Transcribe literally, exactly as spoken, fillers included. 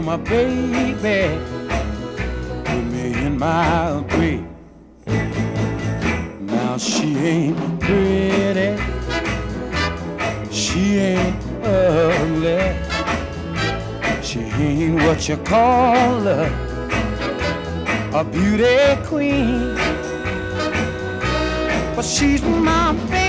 my baby, a million miles away. Now she ain't pretty, she ain't ugly, she ain't what you call a, a beauty queen, but she's my baby.